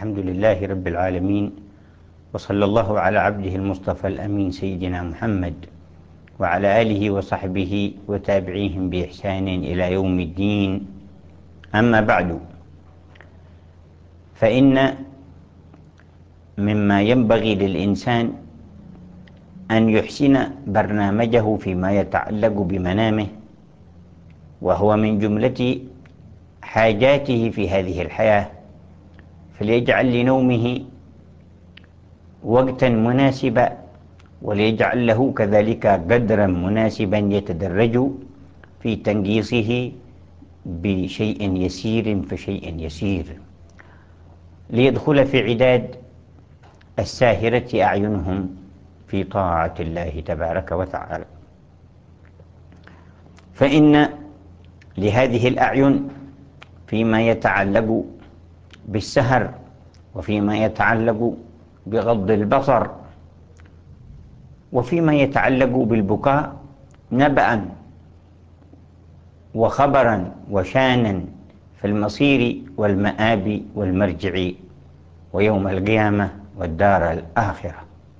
الحمد لله رب العالمين، وصلى الله على عبده المصطفى الأمين سيدنا محمد وعلى آله وصحبه وتابعيهم بإحسان إلى يوم الدين. أما بعد، فإن مما ينبغي للإنسان أن يحسن برنامجه فيما يتعلق بمنامه، وهو من جملة حاجاته في هذه الحياة، فليجعل لنومه وقتا مناسبا، وليجعل له كذلك قدرا مناسبا يتدرج في تنقيصه بشيء يسير فشيء يسير، ليدخل في عداد الساهرة أعينهم في طاعة الله تبارك وتعالى. فإن لهذه الأعين فيما يتعلق بالسهر وفيما يتعلق بغض البصر وفيما يتعلق بالبكاء نبأ وخبرا وشانا في المصير والمآب والمرجع ويوم القيامة والدار الآخرة.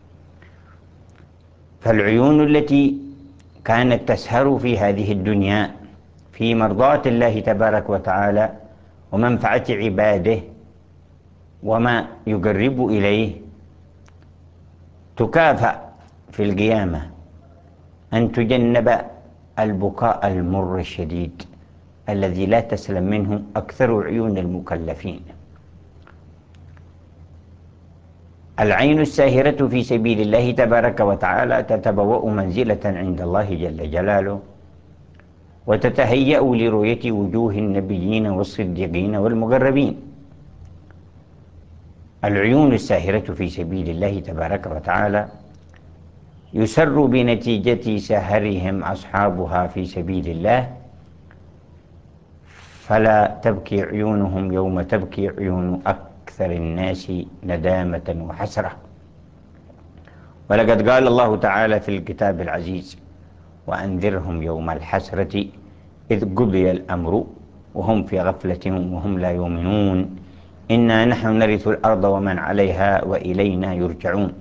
فالعيون التي كانت تسهر في هذه الدنيا في مرضاة الله تبارك وتعالى ومنفعة عباده وما يقرب إليه، تكافأ في القيامة أن تجنب البكاء المر الشديد الذي لا تسلم منه أكثر عيون المكلفين. العين الساهرة في سبيل الله تبارك وتعالى تتبوأ منزلة عند الله جل جلاله، وتتهيأ لرؤية وجوه النبيين والصديقين والمقربين. العيون الساهرة في سبيل الله تبارك وتعالى يسر بنتيجة سهرهم أصحابها في سبيل الله، فلا تبكي عيونهم يوم تبكي عيون أكثر الناس ندامة وحسرة. ولقد قال الله تعالى في الكتاب العزيز: وأنذرهم يوم الحسرة إذ قضي الأمر وهم في غفلة وهم لا يؤمنون إنا نحن نرث الأرض ومن عليها وإلينا يرجعون.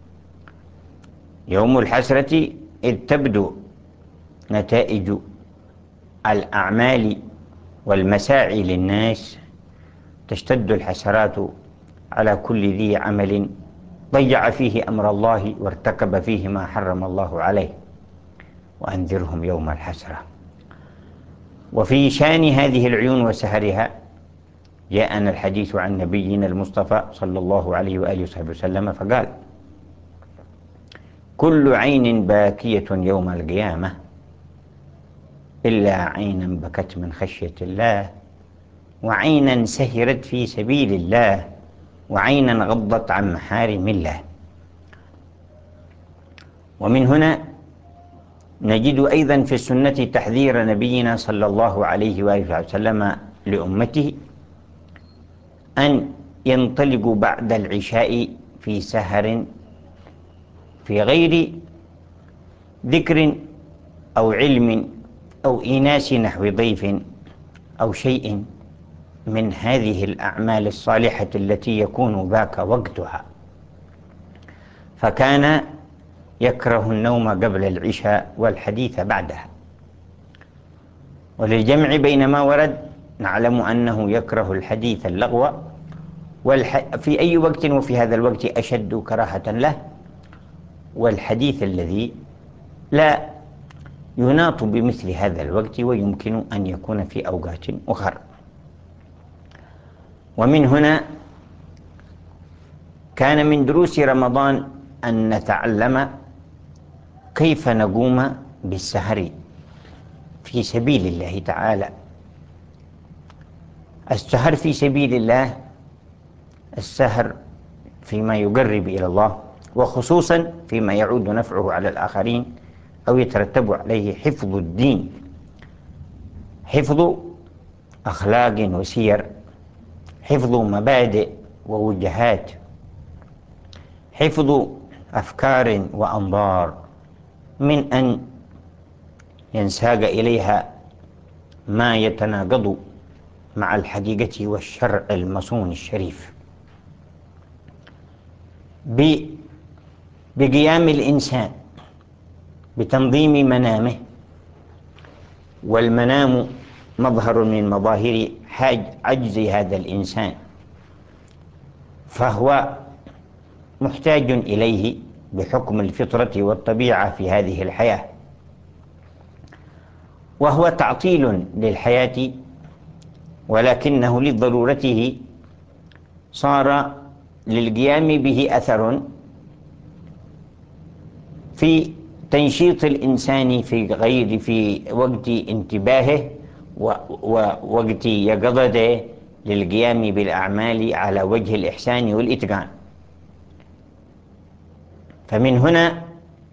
يوم الحسرة إذ تبدو نتائج الأعمال والمساعي للناس، تشتد الحسرات على كل ذي عمل ضيع فيه أمر الله وارتكب فيه ما حرم الله عليه. وأنذرهم يوم الحسرة. وفي شان هذه العيون وسهرها جاءنا الحديث عن نبينا المصطفى صلى الله عليه وآله وصحبه وسلم فقال: كل عين باكية يوم القيامة إلا عينا بكت من خشية الله، وعينا سهرت في سبيل الله، وعينا غضت عن محارم الله. ومن هنا نجد أيضا في السنة تحذير نبينا صلى الله عليه وآله وسلم لأمته أن ينطلقوا بعد العشاء في سهر في غير ذكر أو علم أو إيناس نحو ضيف أو شيء من هذه الأعمال الصالحة التي يكون ذاك وقتها، فكان يكره النوم قبل العشاء والحديث بعدها. وللجمع بين ما ورد نعلم أنه يكره الحديث اللغو في أي وقت، وفي هذا الوقت أشد كراهة له، والحديث الذي لا يناط بمثل هذا الوقت ويمكن أن يكون في أوقات أخرى. ومن هنا كان من دروس رمضان أن نتعلم كيف نقوم بالسهر في سبيل الله تعالى. السهر في سبيل الله، السهر فيما يقرب إلى الله، وخصوصا فيما يعود نفعه على الآخرين أو يترتب عليه حفظ الدين، حفظ أخلاق وسير، حفظ مبادئ ووجهات، حفظ أفكار وأنظار، من أن ينساق إليها ما يتناقض مع الحقيقة والشرع المصون الشريف. بقيام الإنسان بتنظيم منامه، والمنام مظهر من مظاهر عجز هذا الإنسان، فهو محتاج إليه بحكم الفطرة والطبيعة في هذه الحياة، وهو تعطيل للحياة، ولكنه لضرورته صار للقيام به أثر في تنشيط الإنسان في وقت انتباهه ووقت يقظته للقيام بالأعمال على وجه الإحسان والإتقان. فمن هنا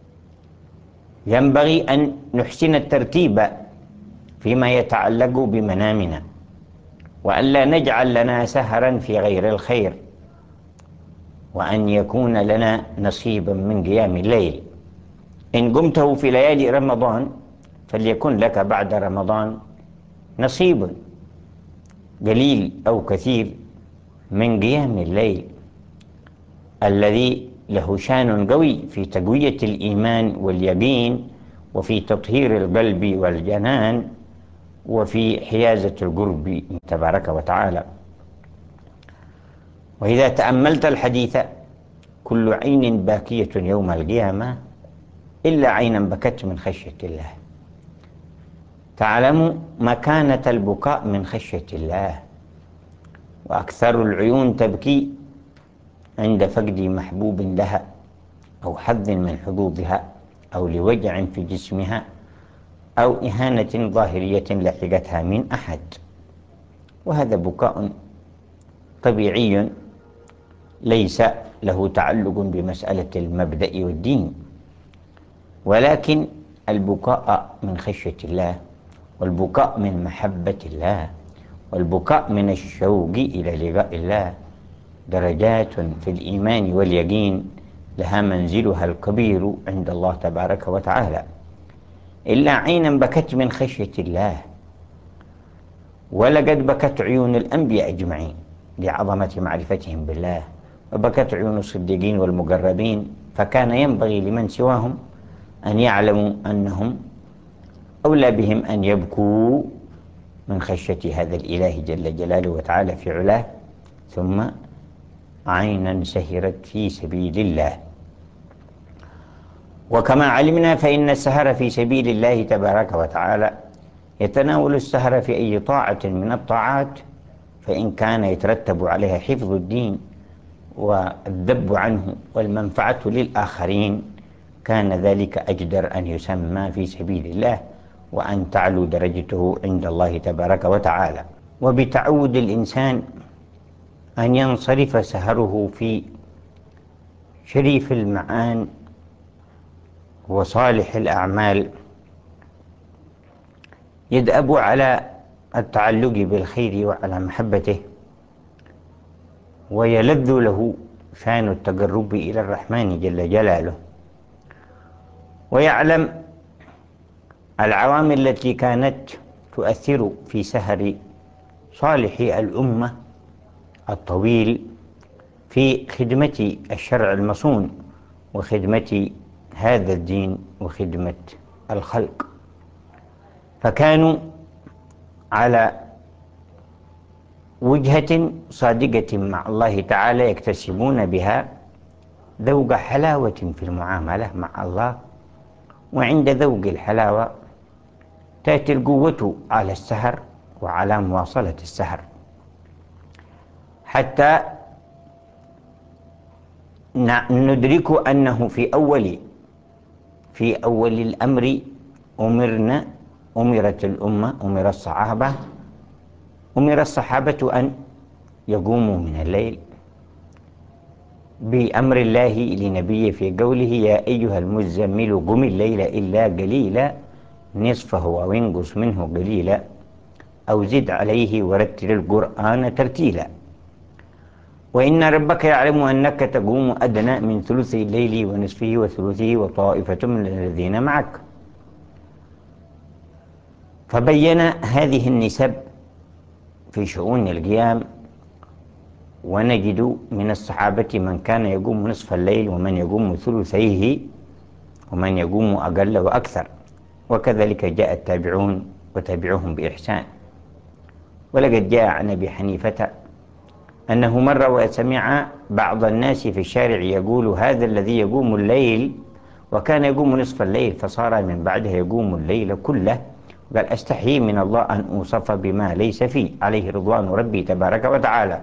ينبغي أن نحسن الترتيب فيما يتعلق بمنامنا، وألا نجعل لنا سهرا في غير الخير، وأن يكون لنا نصيبا من قيام الليل. إن قمته في ليالي رمضان فليكن لك بعد رمضان نصيب قليل أو كثير من قيام الليل الذي له شان قوي في تقوية الإيمان واليقين، وفي تطهير القلب والجنان، وفي حيازة القرب تبارك وتعالى. وإذا تأملت الحديث: كل عين باكية يوم القيامة إلا عينا بكت من خشية الله، تعلم مكانة البكاء من خشية الله. وأكثر العيون تبكي عند فقد محبوب لها، أو حظ من حظوظها، أو لوجع في جسمها، أو إهانة ظاهرية لحقتها من أحد. وهذا بكاء طبيعي ليس له تعلق بمسألة المبدأ والدين، ولكن البكاء من خشية الله، والبكاء من محبة الله، والبكاء من الشوق إلى لقاء الله درجات في الإيمان واليقين لها منزلها الكبير عند الله تبارك وتعالى. إلا عينا بكت من خشية الله، ولقد بكت عيون الأنبياء أجمعين لعظمة معرفتهم بالله، وبكت عيون الصديقين والمقربين، فكان ينبغي لمن سواهم أن يعلموا أنهم أولى بهم أن يبكوا من خشية هذا الإله جل جلاله وتعالى في علاه. ثم عينا سهرت في سبيل الله. وكما علمنا فإن السهر في سبيل الله تبارك وتعالى يتناول السهر في أي طاعة من الطاعات، فإن كان يترتب عليها حفظ الدين والذب عنه والمنفعة للآخرين كان ذلك أجدر أن يسمى في سبيل الله، وأن تعلو درجته عند الله تبارك وتعالى. وبتعود الإنسان أن ينصرف سهره في شريف المعان وصالح الأعمال، يدأب على التعلق بالخير وعلى محبته، ويلذ له شان التقرب إلى الرحمن جل جلاله، ويعلم العوامل التي كانت تؤثر في سهر صالح الأمة الطويل في خدمة الشرع المصون وخدمة هذا الدين وخدمة الخلق. فكانوا على وجهة صادقة مع الله تعالى يكتسبون بها ذوق حلاوة في المعاملة مع الله، وعند ذوق الحلاوة تأتي القوة على السهر وعلى مواصلة السهر، حتى ندرك أنه في أول الأمر أمر الصحابة أن يقوموا من الليل بأمر الله لنبيه في قوله: يا أيها المزمل قم الليل إلا قليلا نصفه أو انقص منه قليلا أو زد عليه ورتل القرآن ترتيلا. وإن ربك يعلم أنك تقوم أدنى من ثلثي الليل ونصفه وثلثه وطائفة من الذين معك. فبين هذه النسب في شؤون القيام ونجد من الصحابة من كان يقوم نصف الليل، ومن يقوم ثلثيه، ومن يقوم أقل وأكثر، وكذلك جاء التابعون وتابعوهم بإحسان. ولقد جاء عن أبي حنيفة أنه مر وسمع بعض الناس في الشارع يقول: هذا الذي يقوم الليل وكان يقوم نصف الليل فصار من بعده يقوم الليل كله. قال: أستحيي من الله أن أوصف بما ليس فيه، عليه رضوان ربي تبارك وتعالى.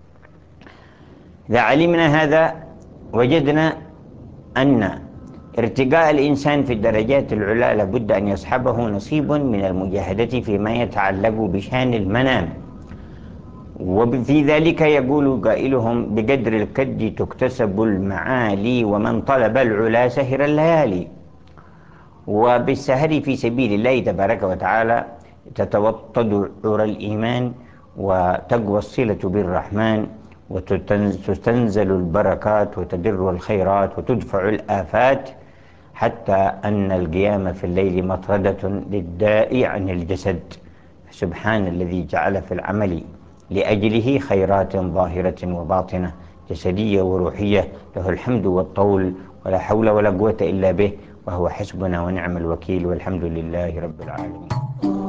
إذا علمنا هذا وجدنا أن ارتقاء الإنسان في الدرجات العلى لابد أن يصحبه نصيب من المجاهدة فيما يتعلق بشان المنام. وفي ذلك يقول قائلهم: بقدر الكد تكتسب المعالي، ومن طلب العلا سهر الليالي. وبالسهر في سبيل الله تبارك وتعالى تتوطد عرى الإيمان، وتقوى الصلة بالرحمن، وتستنزل البركات، وتدر الخيرات، وتدفع الآفات، حتى أن القيام في الليل مطردة للداء عن الجسد. سبحان الذي جعل في العمل لأجله خيرات ظاهرة وباطنة، جسدية وروحية، له الحمد والطول، ولا حول ولا قوة إلا به، وهو حسبنا ونعم الوكيل، والحمد لله رب العالمين.